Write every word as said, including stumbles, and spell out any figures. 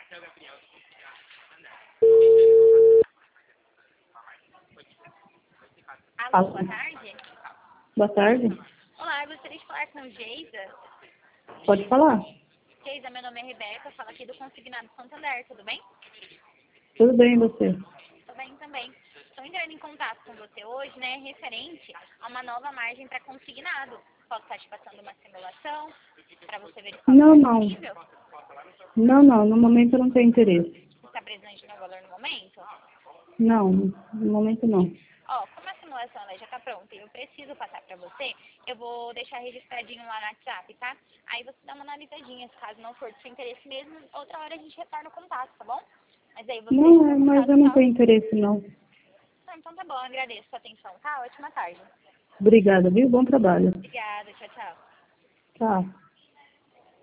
Alô, boa tarde. Boa tarde. Olá, eu gostaria de falar com Geisa. Pode falar. Geisa, meu nome é Rebeca, eu falo aqui do Consignado Santander, tudo bem? Tudo bem, e você? Tudo bem também. Estou entrando em contato com você hoje, né, referente a uma nova margem para consignado. Posso estar te passando uma simulação para você verificar Não, o que é não. possível? Não, não. No momento eu não tenho interesse. Você está presente no valor no momento? Não, no momento não. Ó, como a simulação ela já está pronta e eu preciso passar para você, eu vou deixar registradinho lá no WhatsApp, tá? Aí você dá uma analisadinha, se caso não for do seu interesse mesmo, outra hora a gente retorna o contato, tá bom? Mas aí você deixa Não, o é, seu mas contato, eu não tá? tenho interesse, não. Ah, então tá bom, eu agradeço a sua atenção, tá? Ótima tarde. Obrigada, viu? Bom trabalho. Obrigada, tchau, tchau. Tchau.